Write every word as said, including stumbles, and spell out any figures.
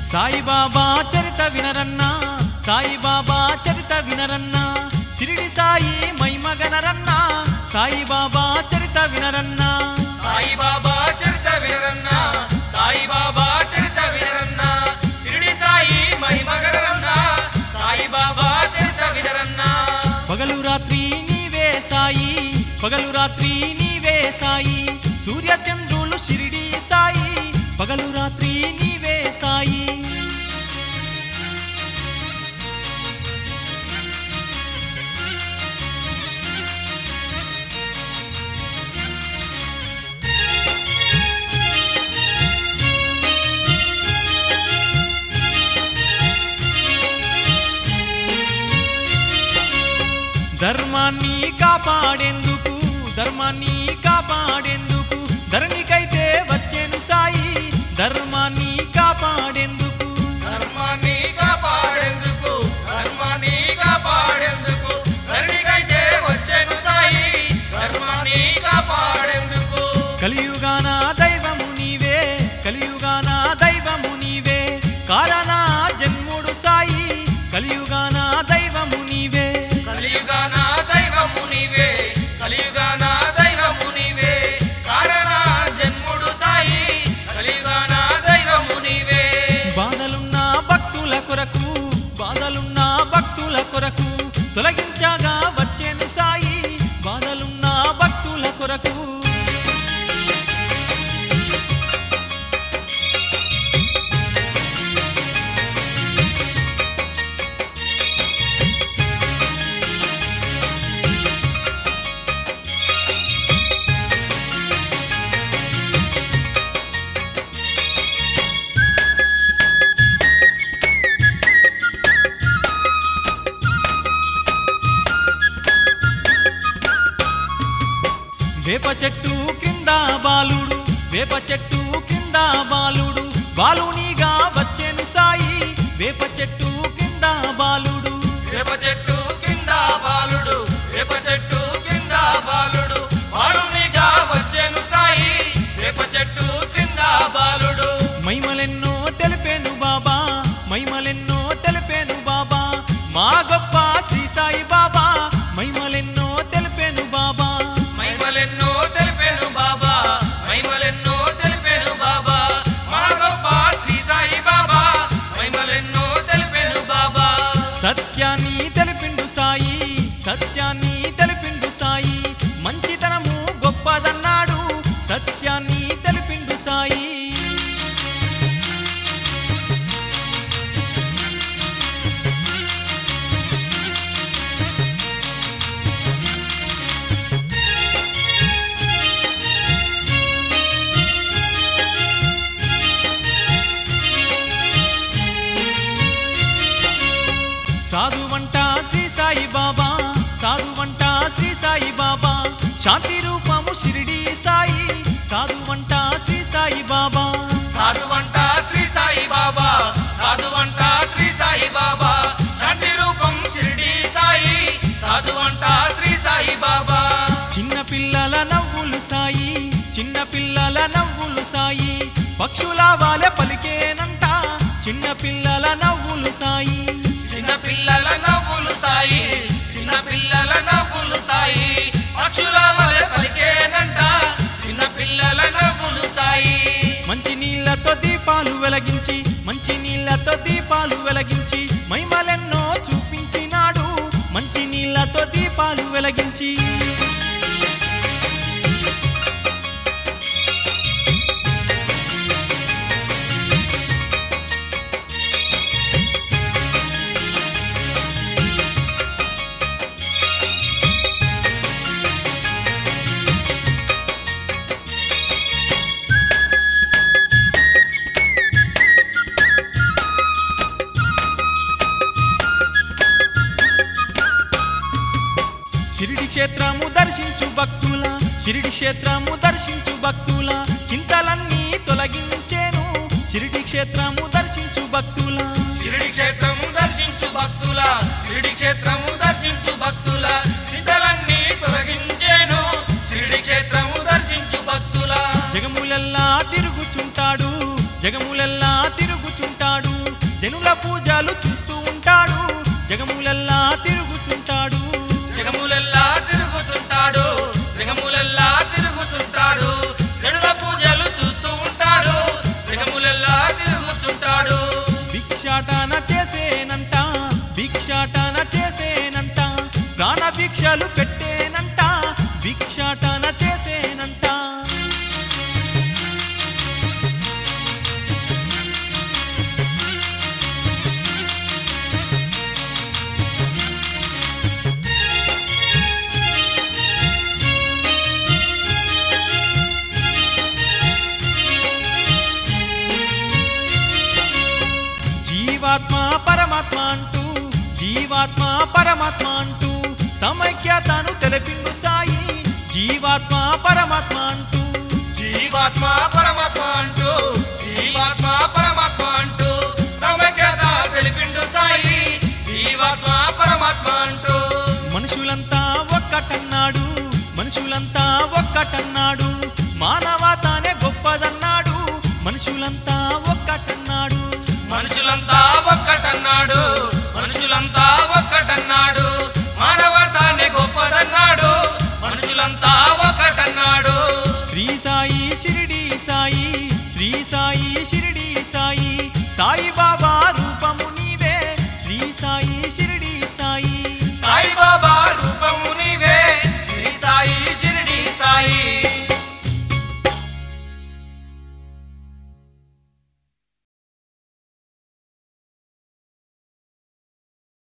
సాయిబాబా చరిత వినరన్నా సాయిబాబా చరిత వినరన్నా షిరిడి సాయి మైమగనరన్నా సాయిబాబా చరిత వినరన్నా సాయిబాబా చరిత వినరన్నా సాయిబాబా చరిత వినరన్నా షిరిడి సాయి మైమగనరన్నా సాయిబాబా చరిత వినరన్నా పగలు రాత్రి నీవే సాయి పగలు రాత్రి నీవే సాయి సూర్య చంద్రులు షిరిడి సాయి పగలు రాత్రి నీవే సాయి ధర్మాన్ని కాపాడేందుకు ధర్మాన్ని కాపాడేందుకు ధరణికైతే వచ్చేను సాయి ధర్మాన్ని కాపాడేందుకు ధర్మాన్ని కాపాడేందుకు ధర్మాన్ని కాపాడేందుకు ధరణికైతే వచ్చేను సాయి ధర్మాన్ని కాపాడేందుకు కలియుగాన దైవము నీవే కలియుగాన దైవము నీవే కారణ జన్ముడు సాయి కలియుగాన దైవము నీవే కలియుగాన దైవము నీవే కలియుగాన దైవము నీవే కారణ జన్ముడు సాయి కలియుగాన దైవము నీవే బాధలున్న భక్తుల కొరకు బాధలున్న భక్తుల కొరకు తొలగించగా వచ్చేను సాయి బాధలున్న భక్తుల కొరకు వేప చెట్టు కింద బాలుడు వేప చెట్టు కింద బాలుడు బాలునిగా వచ్చేను సాయి వేప చెట్టు కింద బాలుడు వేప చెట్టు కింద బాలుడు వేప చెట్టు కింద బాలుడు బాలునిగా వచ్చేను సాయి వేప చెట్టు కింద బాలుడు మైమలెన్నో తెలిపేను బాబా మైమలెన్నో తెలిపేను బాబా మా గొప్ప శ్రీ సాయి బాబా మైమలెన్నో తెలిపేను బాబా మైమలెన్నో తెలిపేను బాబా మైమలెన్నో తెలిపేను బాబా మా గొప్ప శ్రీ సాయి బాబా మైమలెన్నో తెలిపేను బాబా సత్యాన్ని తెలిపిండు సాయి సత్యాన్ని తెలిపిండు సాయి మంచితనము గొప్పదన్నాడు సత్యాన్ని తెలిపిండు సాయి సాధువంట శ్రీ సాయి బాబా సాధువంట శ్రీ సాయి బాబా శాంతి రూపము షిరిడి సాయి సాధువంట శ్రీ సాయి బాబా సాధువంట శ్రీ సాయి బాబా సాధువంట శ్రీ సాయి బాబా శాంతి రూపం షిరిడి సాయి సాధువంట శ్రీ సాయి బాబా చిన్న పిల్లల నవ్వులు సాయి చిన్న పిల్లల నవ్వులు సాయి పక్షుల వాలె పలికేనంట చిన్న పిల్లల నవ్వులు సాయి చిన్న పిల్లల నవ్వులు సాయి చిన్న పిల్లల నవ్వులు సాయి పక్షుల వలె పలికేనంట చిన్న పిల్లల నవ్వులు సాయి మంచి నీళ్లతో దీపాలు వెలిగించి మంచి నీళ్లతో దీపాలు వెలిగించి మైమలెన్నో చూపించినాడు మంచి నీళ్లతో దీపాలు వెలిగించి షిరిడి క్షేత్రము దర్శించు భక్తుల షిరిడి క్షేత్రము దర్శించు భక్తుల చింతలన్నీ తొలగించేను షిరిడి క్షేత్రము దర్శించు భక్తుల షిరిడి క్షేత్రము దర్శించు భక్తుల షిరిడి క్షేత్రము దర్శించు భక్తుల చింతలన్నీ తొలగించేను షిరిడి క్షేత్రము దర్శించు భక్తుల జగములెల్లా తిరుగుచుంటాడు జగములెల్లా తిరుగుచుంటాడు పూజలు చూస్తూ ఉంటాడు జగములెల్లా తిరుగుతుంటాడు జగములెల్లా తిరుగుతుంటాడు జగములెల్లా తిరుగుతుంటాడు జనుల పూజలు చూస్తూ ఉంటాడు జగములెల్లా తిరుగుతుంటాడు భిక్షాటన చేసేనంట భిక్షాటన చేసేనంట ప్రాణ భిక్షలు పెట్టేనంట భిక్షాటన చేసేనంట జీవాత్మ పరమాత్మ అంటూ జీవాత్మ పరమాత్మ అంటూ సమైక్యతను తెలిపిండు సాయి జీవాత్మ పరమాత్మ అంటూ జీవాత్మ పరమాత్మ అంటూ జీవాత్మ పరమాత్మ అంటూ సమైక్యత తెలిపిండు సాయి జీవాత్మ పరమాత్మ అంటూ మనుషులంతా ఒక్కటన్నాడు మనుషులంతా ఒక్కటన్నాడు మానవతానే గొప్పదన్నాడు మనుషులంతా ఒక్కటన్నాడు మనుషులంతా ఒక్కటన్నాడు మనుషులంతా ఒక్కటన్నాడు మానవతానే గొప్పదన్నాడు మనుషులంతా ఒక్కటన్నాడు శ్రీ సాయి షిరిడి సాయి శ్రీ సాయి షిరిడి సాయి సాయి బాబా